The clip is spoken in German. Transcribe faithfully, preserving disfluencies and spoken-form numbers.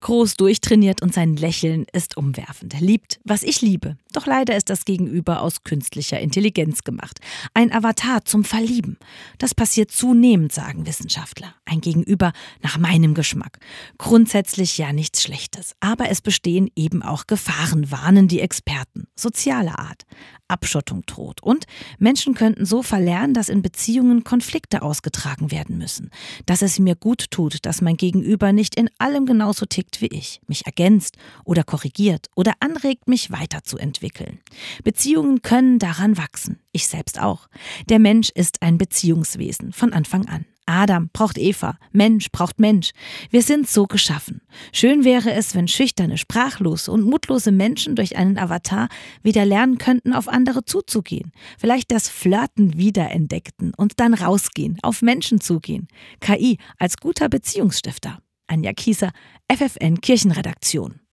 Groß durchtrainiert und sein Lächeln ist umwerfend. Er liebt, was ich liebe. Doch leider ist das Gegenüber aus künstlicher Intelligenz gemacht. Ein Avatar zum Verlieben. Das passiert zunehmend, sagen Wissenschaftler. Ein Gegenüber nach meinem Geschmack. Grundsätzlich ja nichts Schlechtes. Aber es bestehen eben auch Gefahren, warnen die Experten. Soziale Art. Abschottung droht. Und Menschen könnten so verlernen, dass in Beziehungen Konflikte ausgetragen werden müssen. Dass es mir gut tut, dass mein Gegenüber nicht in allem genauso tickt wie ich, mich ergänzt oder korrigiert oder anregt, mich weiterzuentwickeln. Beziehungen können daran wachsen. Ich selbst auch. Der Mensch ist ein Beziehungswesen von Anfang an. Adam braucht Eva, Mensch braucht Mensch. Wir sind so geschaffen. Schön wäre es, wenn schüchterne, sprachlose und mutlose Menschen durch einen Avatar wieder lernen könnten, auf andere zuzugehen. Vielleicht das Flirten wiederentdeckten und dann rausgehen, auf Menschen zugehen. K I als guter Beziehungsstifter. Anja Kieser, F F N Kirchenredaktion.